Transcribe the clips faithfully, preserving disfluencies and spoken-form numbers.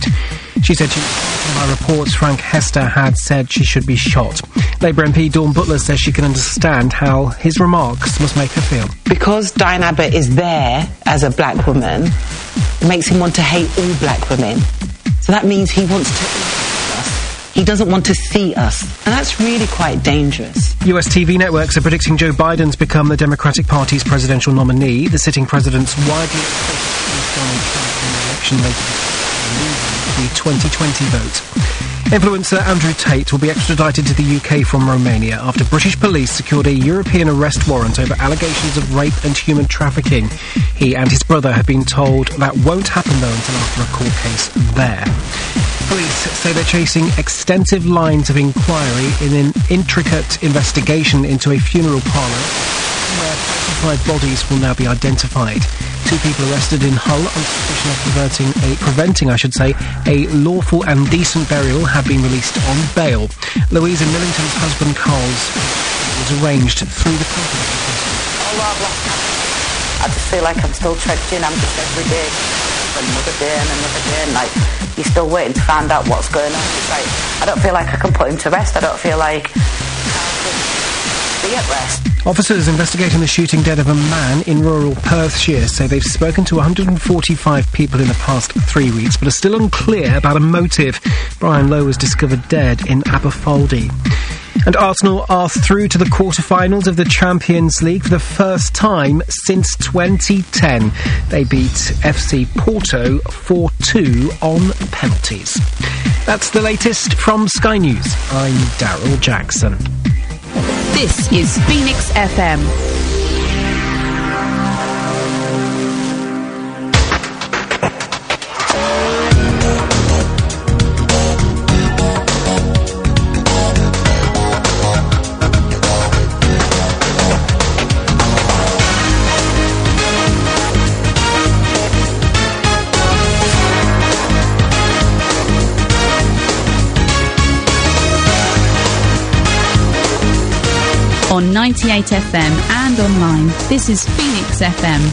suicide. She said she, by reports, Frank Hester had said she should be shot. Labour M P Dawn Butler says she can understand how his remarks must make her feel. Because Diane Abbott is there as a black woman, it makes him want to hate all black women. So that means he wants to eat us. He doesn't want to see us. And that's really quite dangerous. U S T V networks are predicting Joe Biden's become the Democratic Party's presidential nominee. The sitting president's widely expected Donald Trump in the election later the twenty twenty vote. Influencer Andrew Tate will be extradited to the U K from Romania after British police secured a European arrest warrant over allegations of rape and human trafficking. He and his brother have been told that won't happen, though, until after a court case there. Police say they're chasing extensive lines of inquiry in an intricate investigation into a funeral parlour where thirty-five bodies will now be identified. Two people arrested in Hull on suspicion of preventing a, preventing, I should say, a lawful and decent burial have been released on bail. Louisa Millington's husband, Carl's, was arranged through the company. Oh, I've lost count. I just feel like I'm still trudging. I'm just every day, another day and another day, and like you're still waiting to find out what's going on. It's like I don't feel like I can put him to rest. I don't feel like I can be at rest. Officers investigating the shooting dead of a man in rural Perthshire say they've spoken to one hundred forty-five people in the past three weeks, but are still unclear about a motive. Brian Lowe was discovered dead in Aberfoldy. And Arsenal are through to the quarter-finals of the Champions League for the first time since twenty ten. They beat F C Porto four two on penalties. That's the latest from Sky News. I'm Daryl Jackson. This is Phoenix F M. On ninety-eight F M and online, this is Phoenix F M.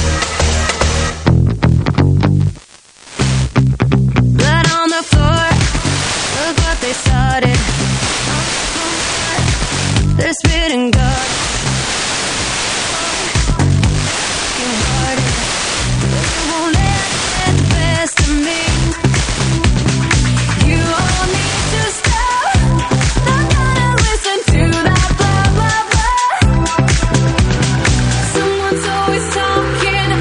Blood on the floor, look what they started. They're spitting God. You won't let it get the best of me. You all need to stop. Not gonna listen to that. Someone's always talking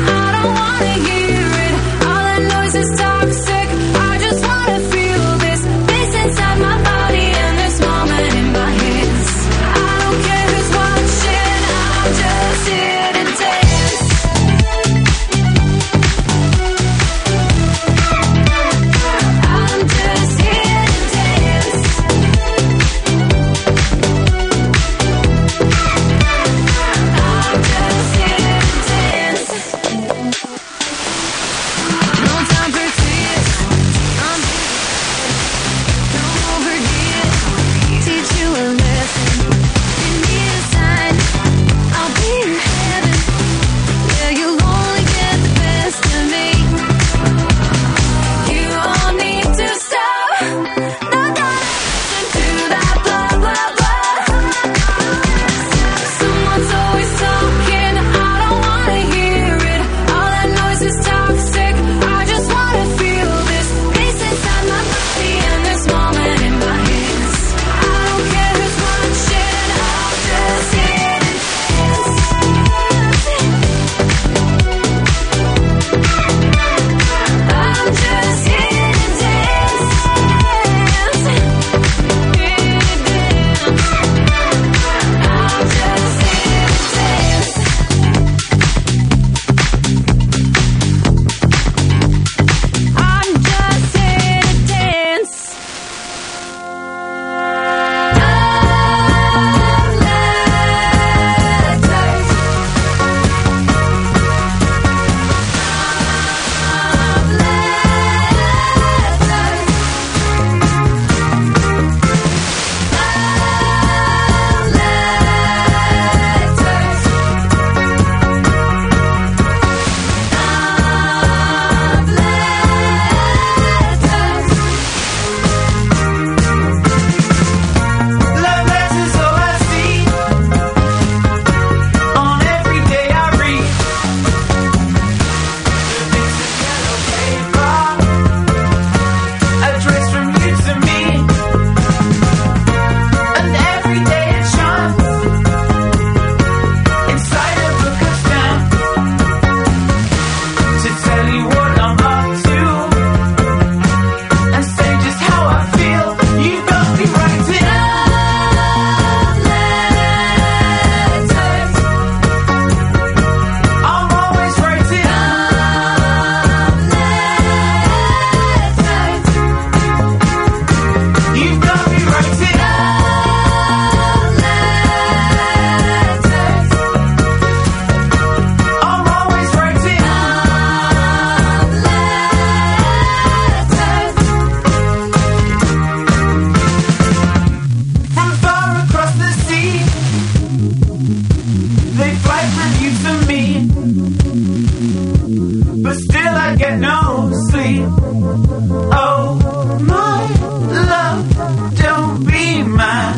Oh, my love, don't be mine.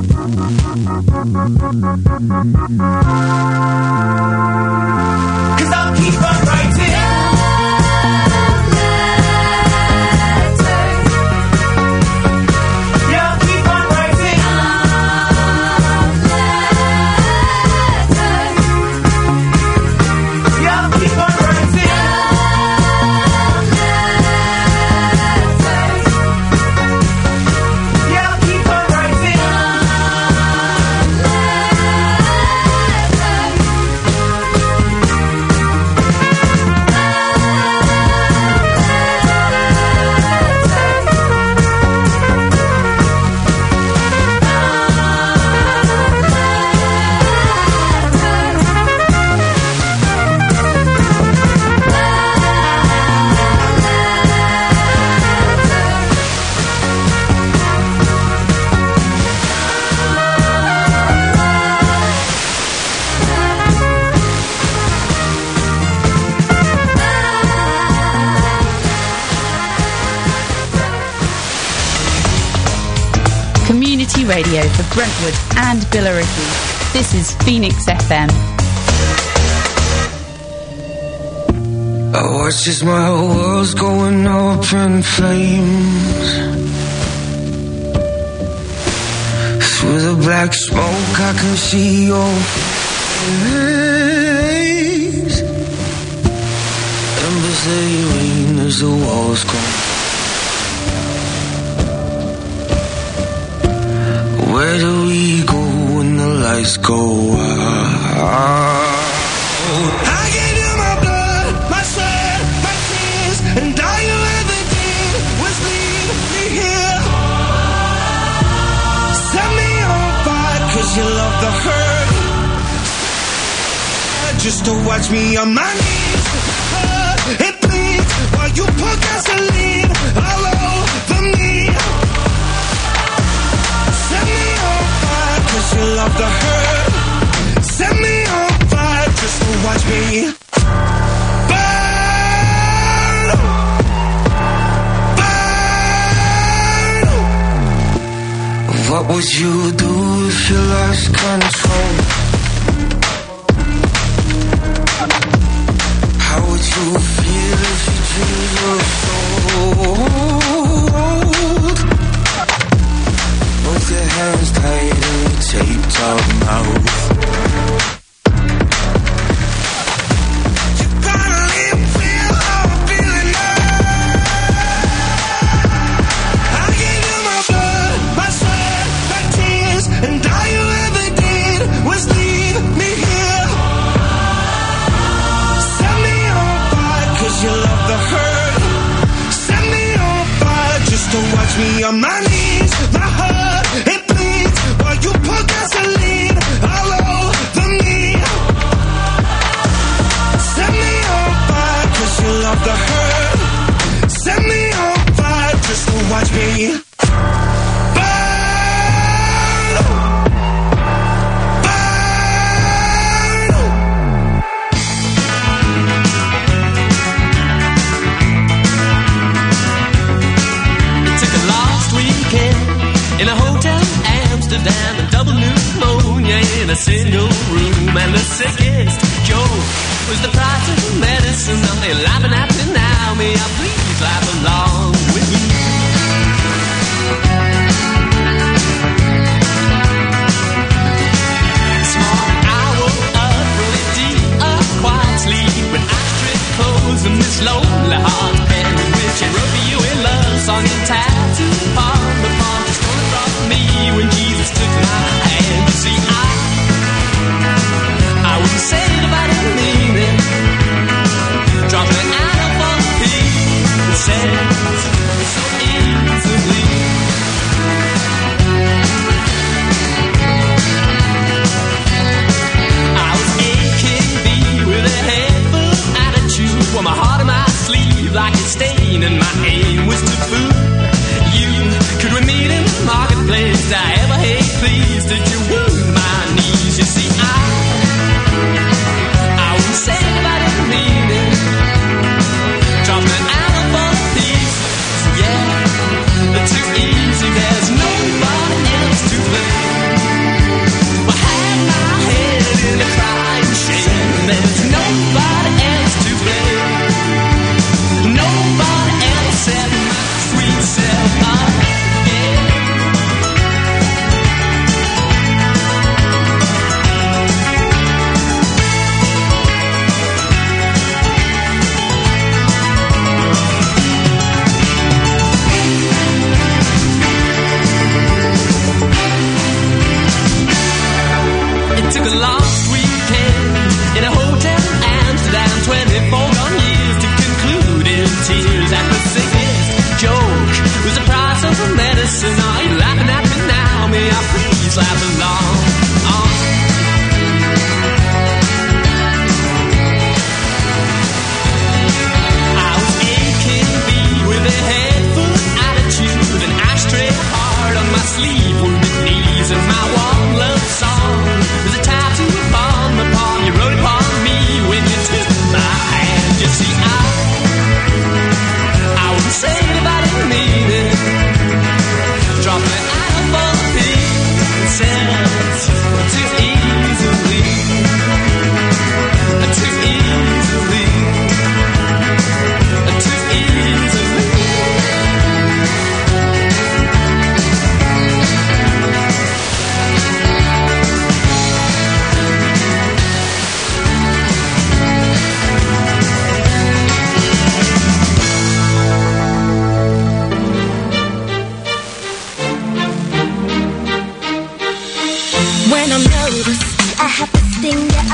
Cause I'll keep on writing. Yeah, I'll keep on writing. Yeah, I'll keep on writing. Yeah, I'll keep on writing. Community radio for Brentwood and Billericay. This is Phoenix F M. I watch as my world's going up in flames. Through the black smoke I can see your face. Embers they rain as the walls come. Where do we go when the lights go out? I gave you my blood, my sweat, my tears, and all you ever did was leave me here. Set me on fire cause you love the hurt. Just to watch me on my knees, hurt and bleed while you pour gasoline all over me. Set me on fire cause you love the hurt. Set me on fire just to watch me burn. Burn. What would you do if you lost control? How would you feel if you dreamed your soul? Both your hands tight in your taped up mouth. You finally feel how I'm feeling now. I gave you my blood, my sweat, my tears, and all you ever did was leave me here. Set me on fire cause you love the hurt. Set me on fire just to watch me on my knees, my heart it bleeds while you pour gasoline all over me. Set me on fire cause you love the hurt. Set me on fire just to watch me burn. Burn. Took a last weekend in a hotel in Amsterdam, a double pneumonia in a single room, and the sickest cure was the price of medicine. Now they're laughing at me now, may I please laugh along with me? Small hour up, really deep, a quiet sleep, when I stripped clothes and this lonely heart pen, which I wrote for you in love song and tattoo upon the palm, just gonna drop me when Jesus took my hand. You see, I, I wouldn't say it if I didn't mean it. Dropping an out of one piece, it says so easily. I was A K B with a head full of attitude, with my heart in my sleeve like a stain, and my aim was to fool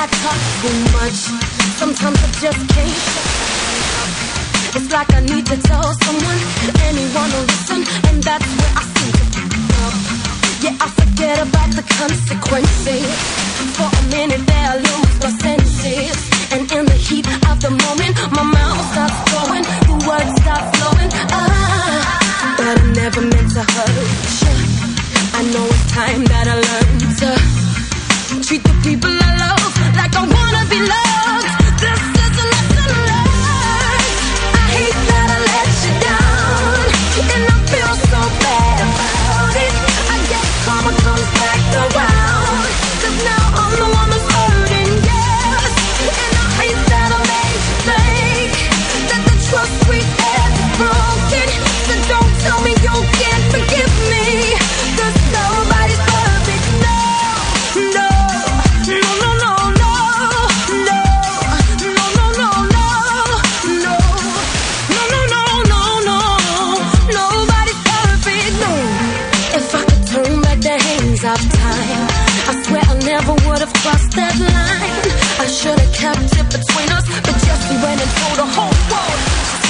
I talk too much. Sometimes I just can't shut up. It's like I need to tell someone, anyone will listen, and that's where I seem to fuck up. Yeah, I forget about the consequences. For a minute there, I lose my senses, and in the heat of the moment, my mouth starts going, the words start flowing. Ah, but I never meant to hurt you. I know it's time that I learn to treat the people I love like I wanna be loved. This is a lesson learned. I hate that I let you down, and I feel so bad about it. I guess karma comes back around, 'cause now I'm the one that's hurting, yes. And I hate that I made you think that the trust we had is broken. So don't tell me you can't forgive me, 'cause nobody's perfect, no, no. No, no, no, no, no, no, no, no, no, no, no, no, no, no, no, nobody's perfect, no. If I could turn back the hands of time, I swear I never would have crossed that line. I should have kept it between us, but Jesse went and told the whole world.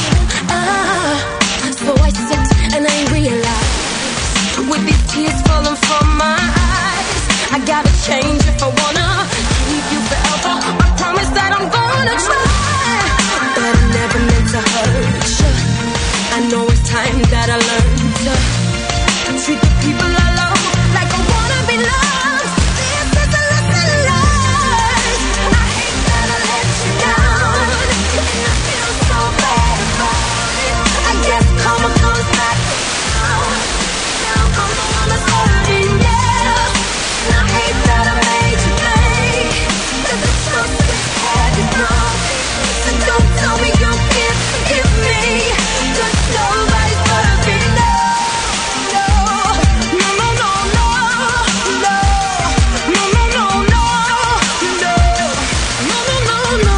Ah, so I sit and I realize, with these tears falling from my eyes, I gotta change if I wanna keep you forever. I promise that I'm gonna try, but I never meant to hurt you. I know it's time that I learn to treat the people I love like I wanna be loved. This is a lesson learned. I hate that I let you down, and I feel so bad about it. I guess karma comes back around. Now I'm the one that's hurting, yeah. And I hate that I made you think that the trust we had is broken. So don't tell me you can't forgive me, 'cause nobody's perfect, no, no, no, no, no, no, no, no, no, no, no, no, no, no, no,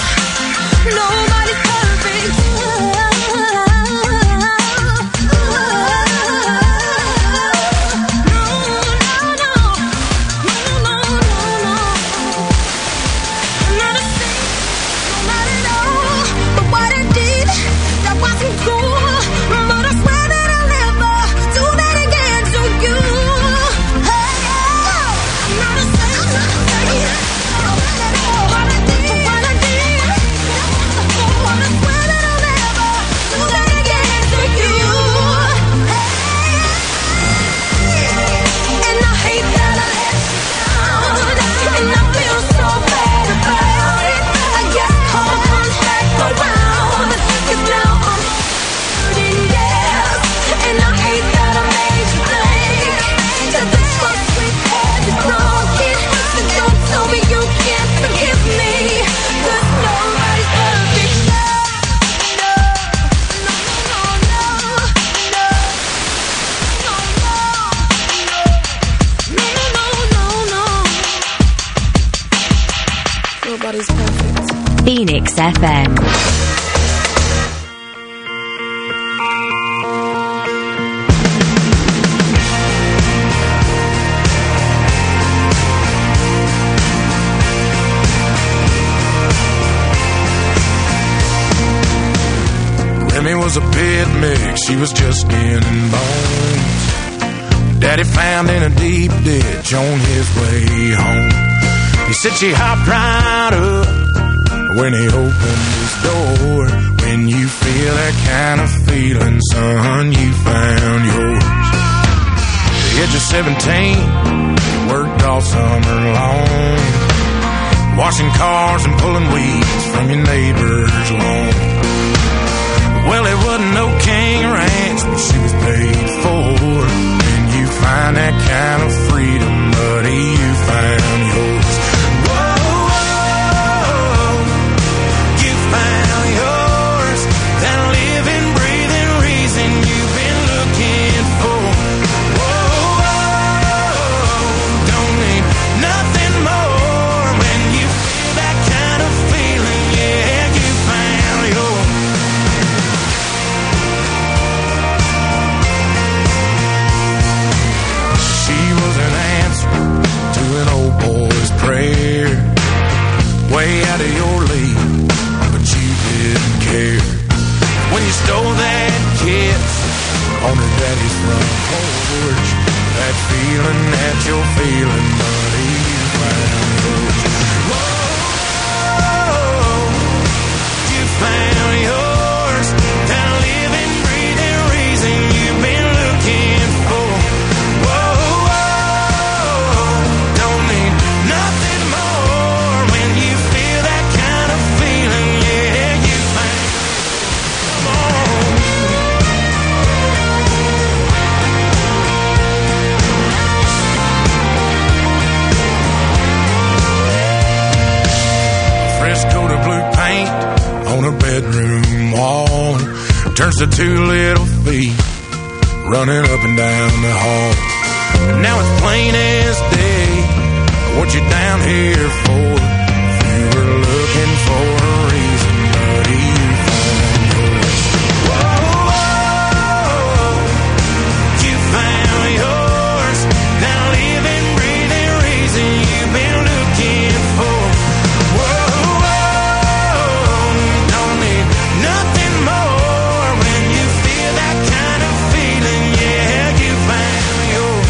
nobody's perfect. Nobody's perfect. Phoenix F M. Remy was a bit mixed, she was just skin and bones. Daddy found in a deep ditch on his way home. He said she hopped right up when he opened his door. When you feel that kind of feeling, son, you found yours. The age of seventeen, worked all summer long, washing cars and pulling weeds from your neighbor's lawn. Well, it wasn't no king ranch, but she was paid for. When you find that kind of freedom, buddy, you found yours. Whoa, whoa, you found yours. That living, breathing reason you've been looking for. Whoa, whoa, don't need nothing more. When you feel that kind of feeling, yeah, you found yours. on her daddy's front porch. That feeling that you're feeling, buddy, you found yours. Whoa, you found yours. That living, breathing reason you've been looking for. Whoa, whoa, don't need nothing more when you feel that kind of feeling. Yeah, you found. Come on. Fresco to blue paint on a bedroom wall turns to two little feet running up and down the hall. Now it's plain as day what you're down here for. If you were looking for a reason, buddy, you found yours. Whoa, whoa, you found yours. That living, breathing reason you've been looking for. Nothing more when you feel that kind of feeling. Yeah, you found yours.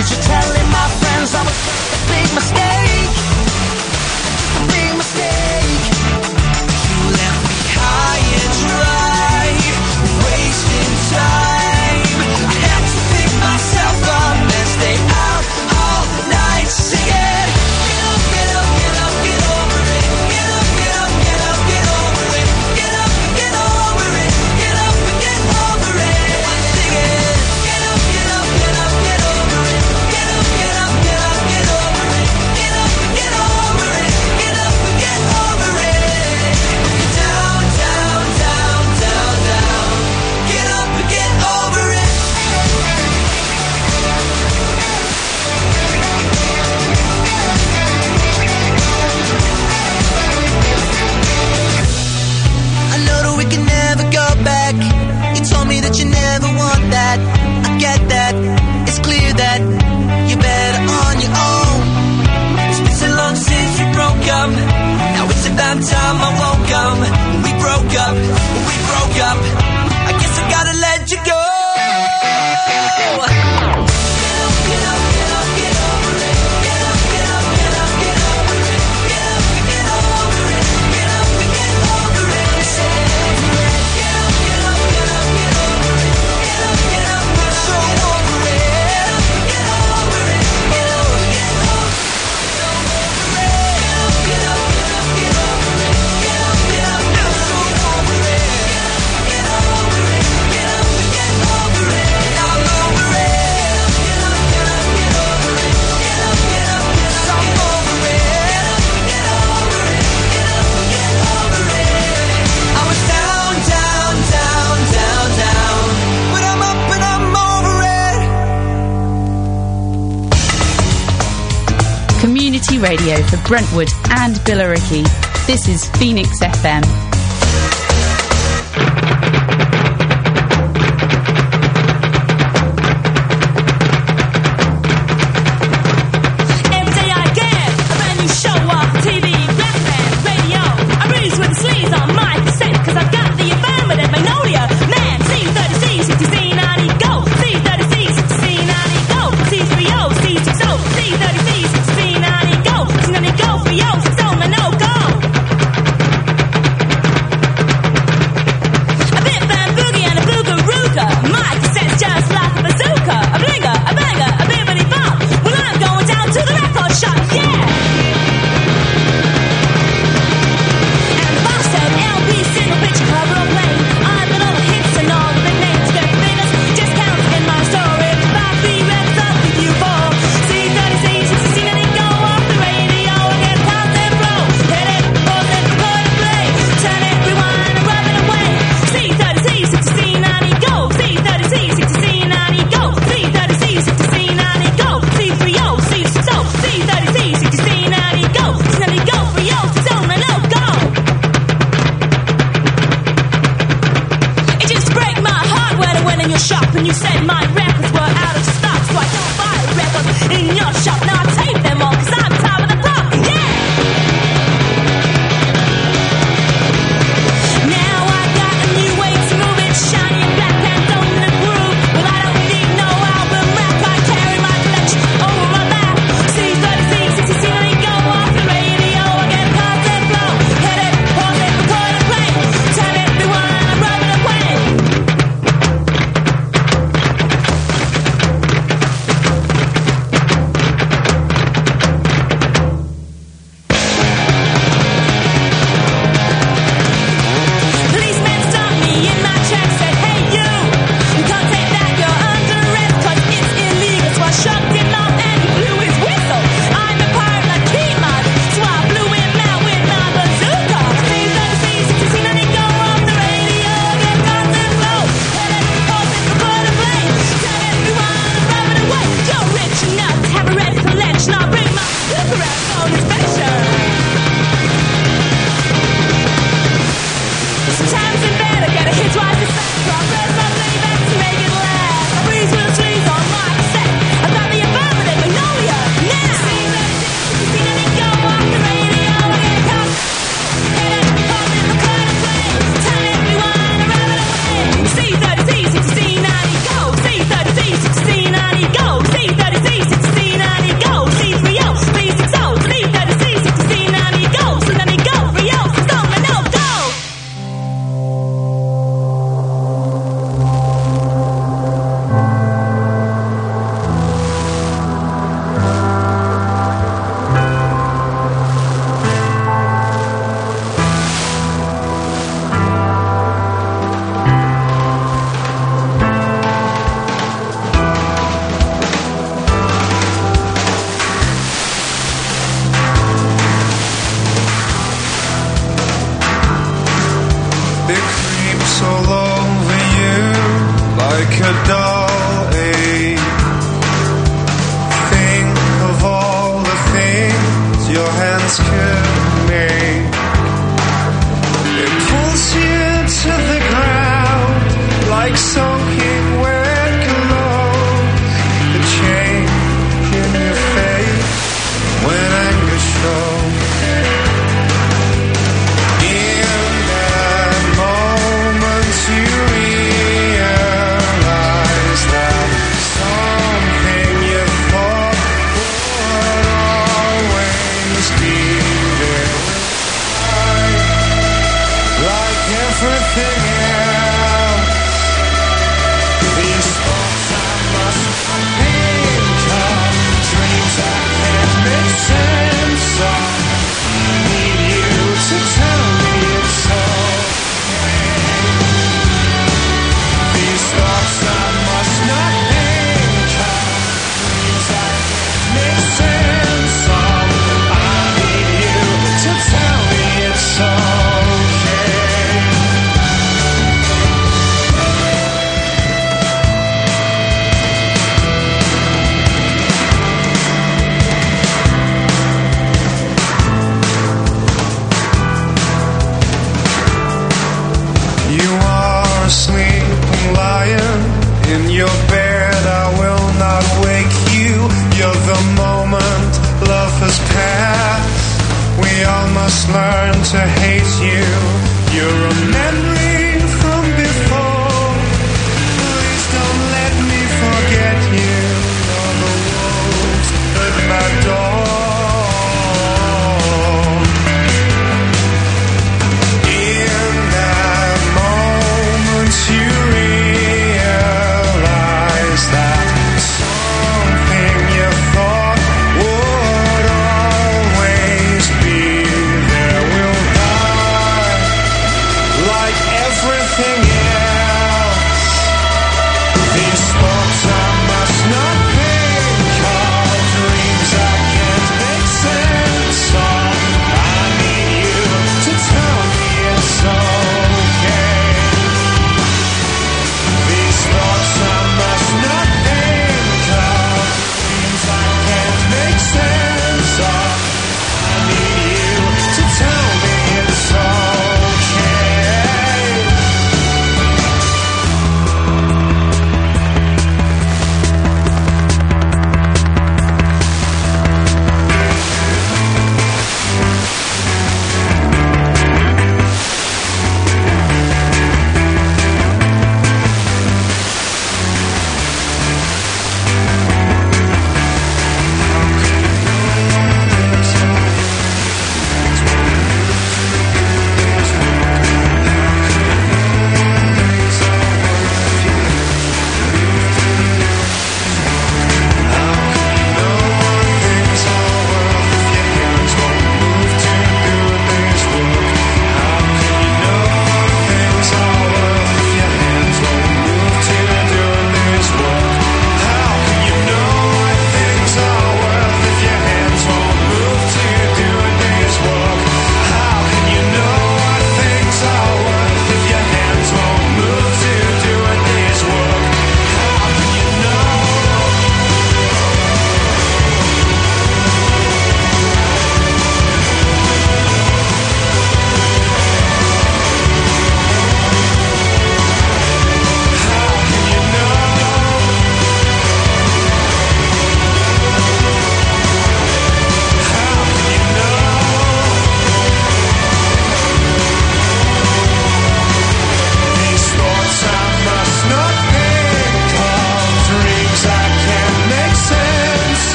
message to telling my friends I was a big mistake. A big mistake. You left me high and dry, wasting time. I had to pick myself up and stay out all night singing. Get up, get up, get up, get over it. Get up, get up, get up, get over it. Get up and get over it. Get up and get over it. I'm singing. Get up, get up, get up, get over it. Get up, get up, get up, get over it. Get up and get over it. Get up and get over it. Down, down, down, down, down. Get up and get over it. I know that we can never go back. You told me that you never want that. I get that. It's clear that you're better on your own. It's been so long since we broke up. Now it's about time I woke up. We broke up. We broke up. I guess I gotta let you go. Get up, get up, get up, get over it. Get up, get up, get up, get over it. Get up and get over it. Get up and get over it. So over it. Get up, get up, get up, get over it. Get up, get up, I'm so over it. Get up and get over it. Get up and get over it. So over it. Get up, get up, get up, get over it. Get up, get up, I'm so over it. Get up, get over it. Get up and get over it. I'm over it. Get up, get up, get over it. Get up, get up, get up, I'm over it. Get up and get over it. Get up and get over it. I was down, down, down, down, down, but I'm up and I'm over it. Community radio for Brentwood and Billericay. This is Phoenix F M. Every day I get a brand new show off T V, black band, radio. I breeze with the sleeves on my cassette, cause I've got the affirmative magnolia. Man, C thirty C, sixty C ninety, go. C thirty C, sixty C ninety, go. C three O, C six O, C thirty C, sixty C ninety, go. C ninety, go for yo, six O, man, no, go.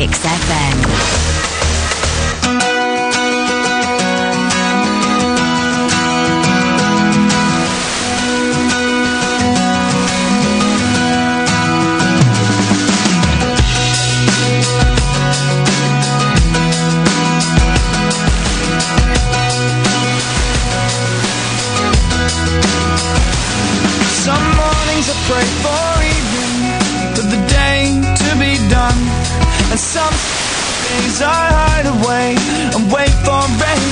Phoenix F M. Pray for evening, for the day to be done. And some days I hide away and wait for rain.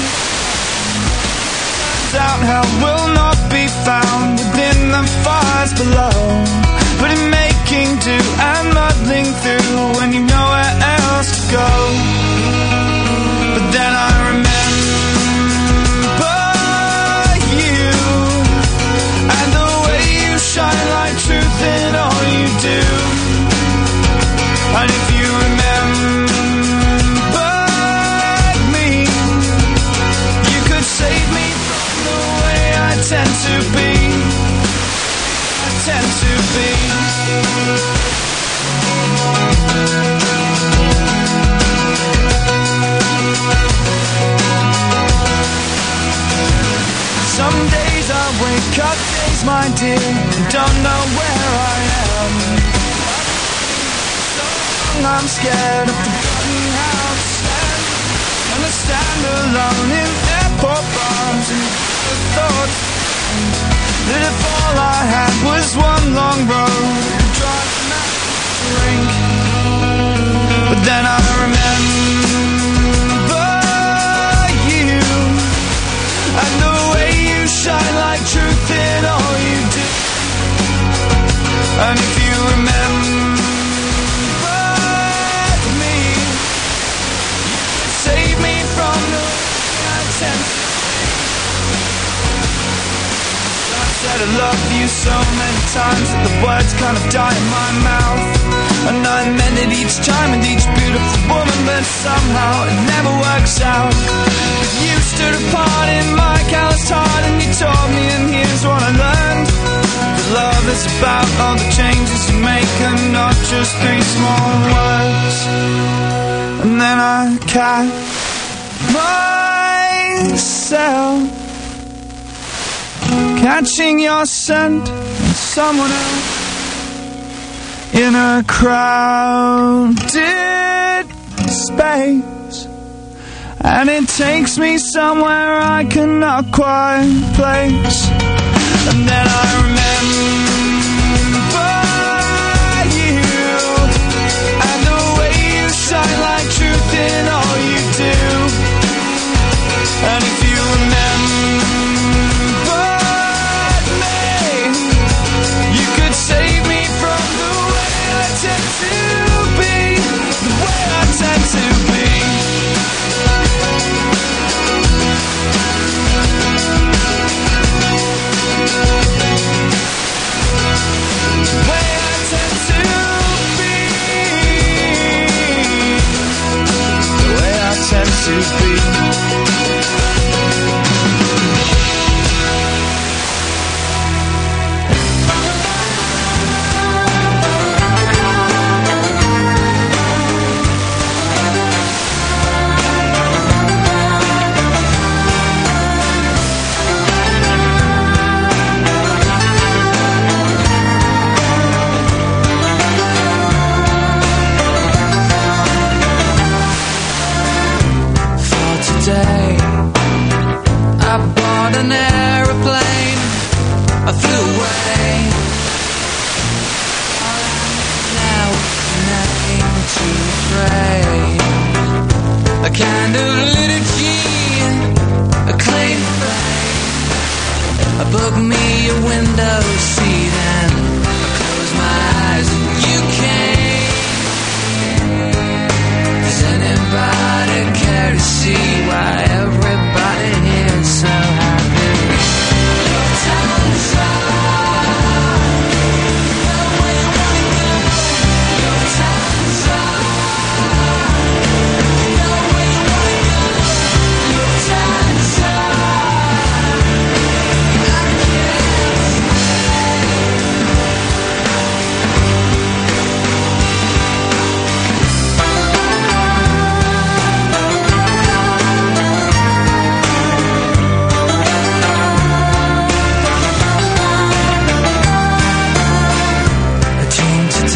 Doubt hell will not be found within the fires below. But in making do and muddling through when you know where else to go. But then I remember shine like truth in all you do. And if you remember me, you could save me from the way I tend to be. I tend to be. Some days I wake up, days my dear, and don't know where I am. So I'm scared of forgotten how to stand. And I stand alone in airport bars and the thoughts that if all I had was one long road, I could drive a drink. But then I remember you and the shine like truth in all you do. And if you remember me, you could save me from the way I tend to. I said I love you so many times that the words kind of die in my mouth. And I meant it each time with each beautiful woman, but somehow it never works out. But you stood apart in my calloused heart and you taught me, and here's what I learned. That love is about all the changes you make and not just three small words. And then I catch myself catching your scent and someone else in a crowded space, and it takes me somewhere I cannot quite place. And then I remember you and the way you shine like truth in all you do. And if you remember me, you could save me from the I tend to be, the way I tend to be.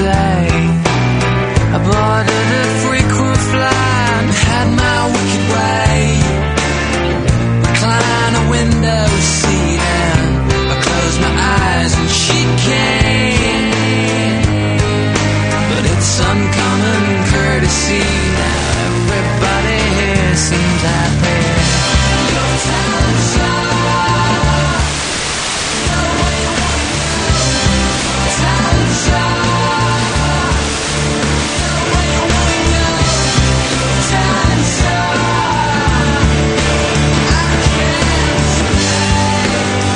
day. I boarded a frequent flight and had my wicked way. Recline a window seat and I closed my eyes and she came. But it's uncommon courtesy now. Everybody here seems happy. Your time's up. No way you wanna go. Time's up. No way you wanna go. Time's up. I can't stay.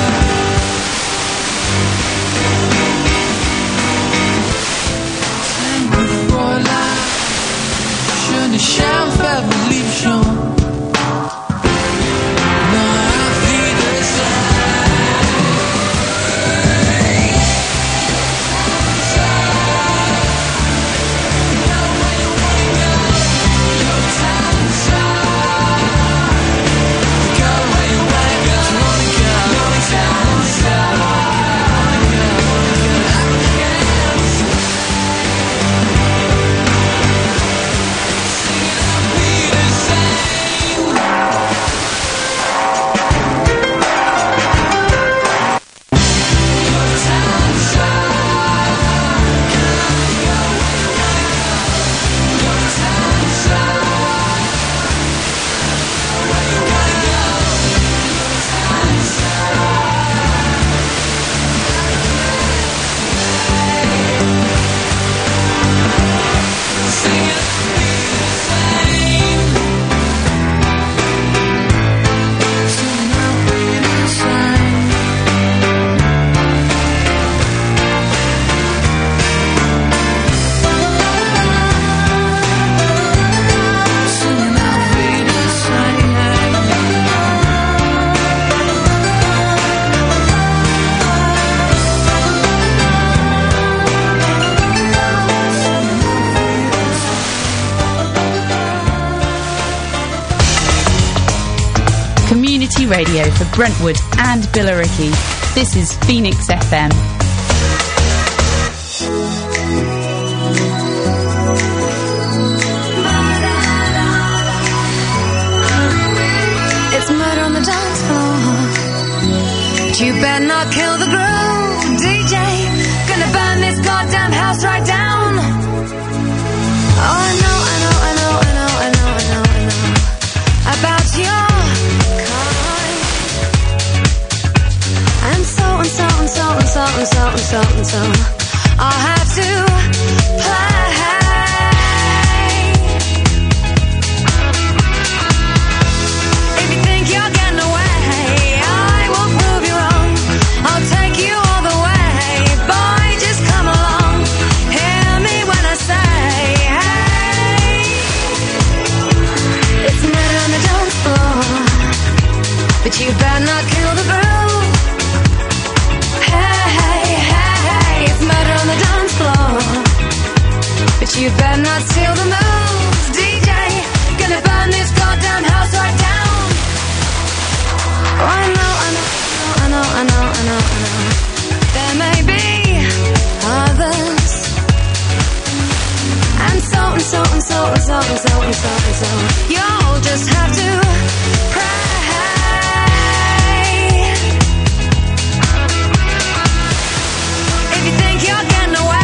Cinq fois là, je n'ai jamais fait believe Radio for Brentwood and Billericay. This is Phoenix F M. It's murder on the dance floor. But you better not kill the groove, D J. Gonna burn this goddamn house right down. Oh, I know, I know, I know, I know, I know, I know, I know about your and so and so and so and so and so and so and so I'll have to play. If you think you're getting away, I will prove you wrong. I'll take you all the way. Boy, just come along. Hear me when I say, hey. It's murder on the dance floor, but you better not kill the groove. But you better not steal the moves, D J. Gonna burn this goddamn house right down. Oh, I know, I know, I know, I know, I know, I know. There may be others. And so and so and so and so and so and so and so. You'll just have to pray. If you think you're getting away,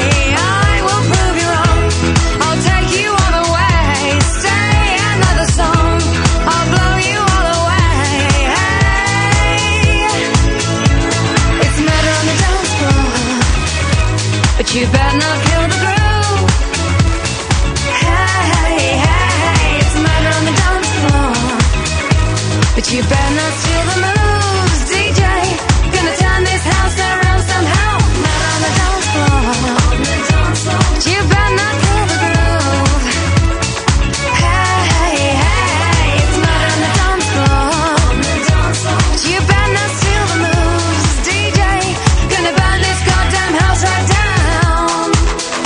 but you better not kill the groove. Hey, hey, hey, it's murder on the dance floor. But you better not steal the moves, D J. Gonna turn this house around somehow. Murder on the dance floor. But you better not kill the groove. Hey, hey, hey, it's murder on the dance floor. But you better not steal the moves, D J. Gonna burn this goddamn house right down.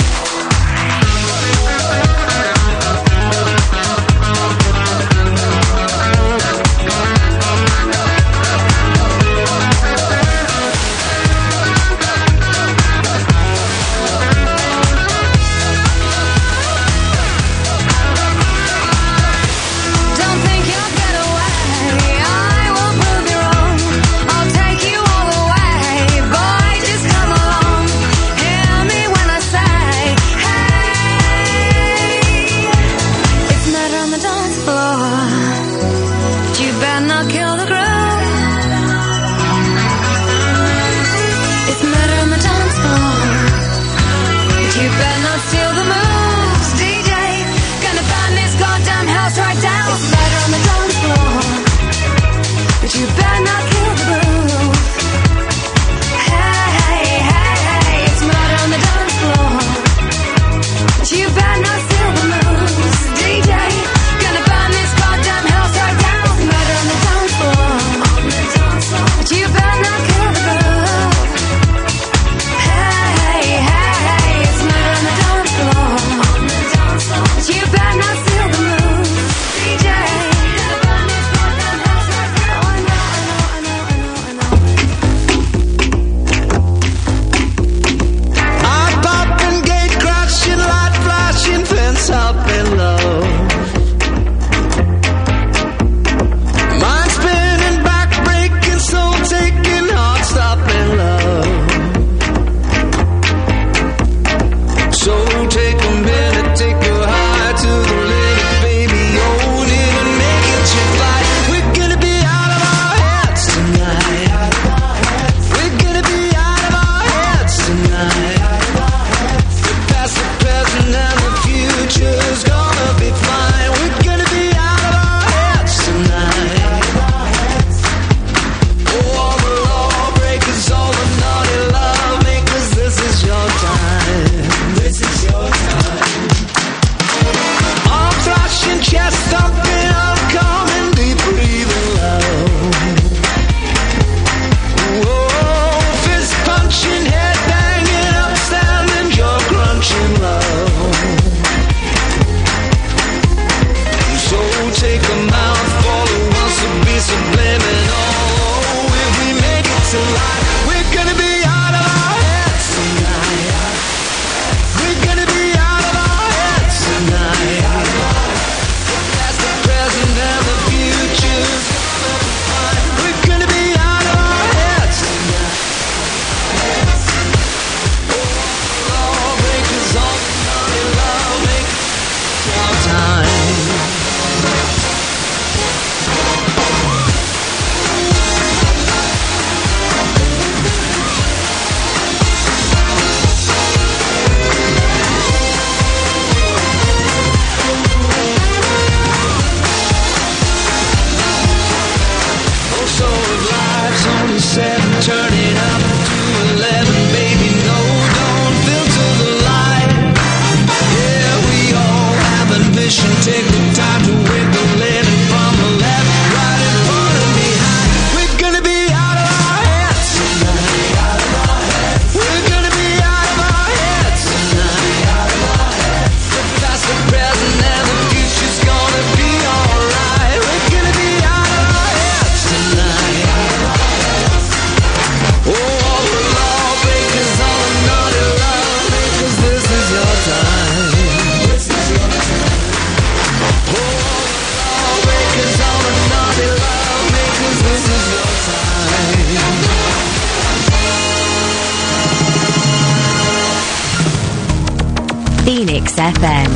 Phoenix F M.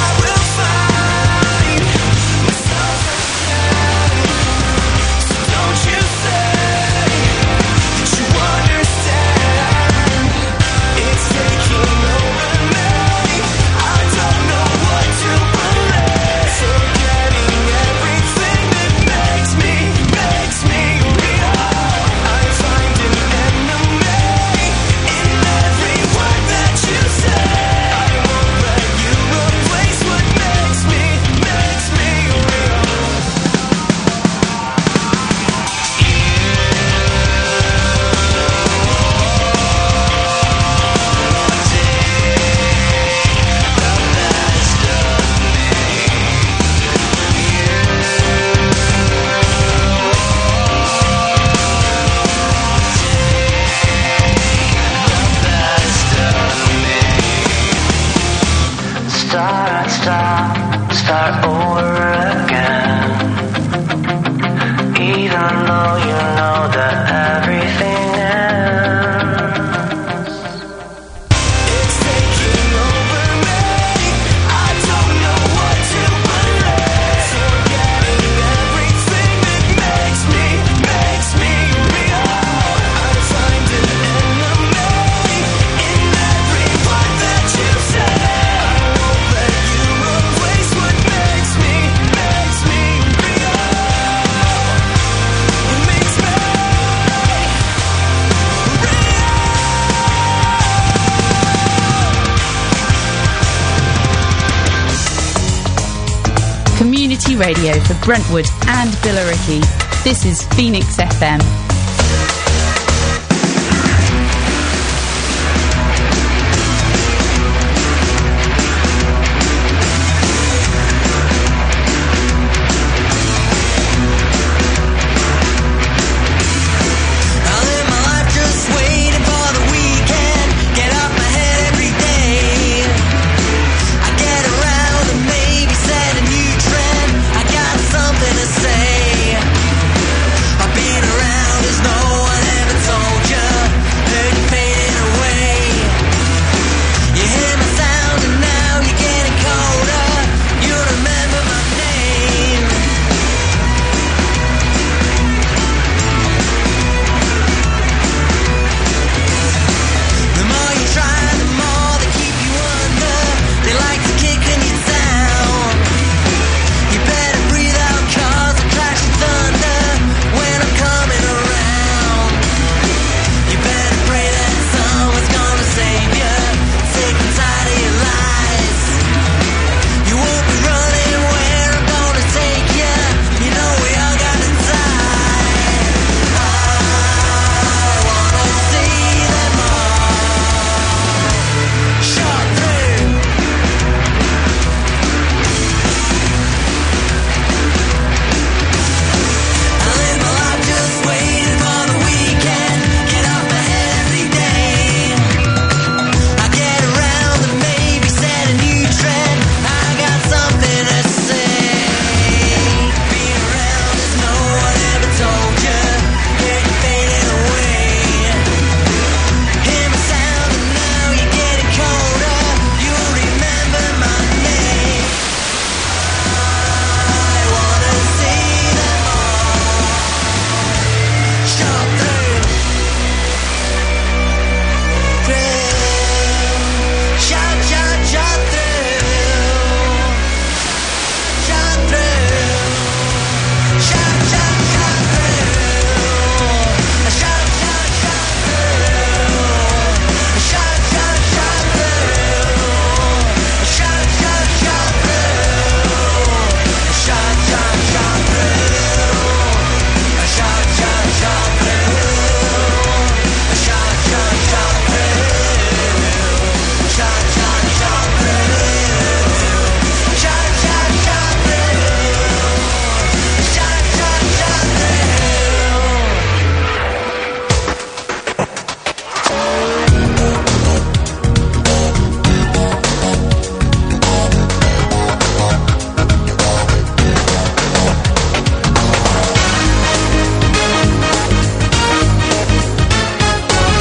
Don't community radio for Brentwood and Billericay. This is Phoenix F M.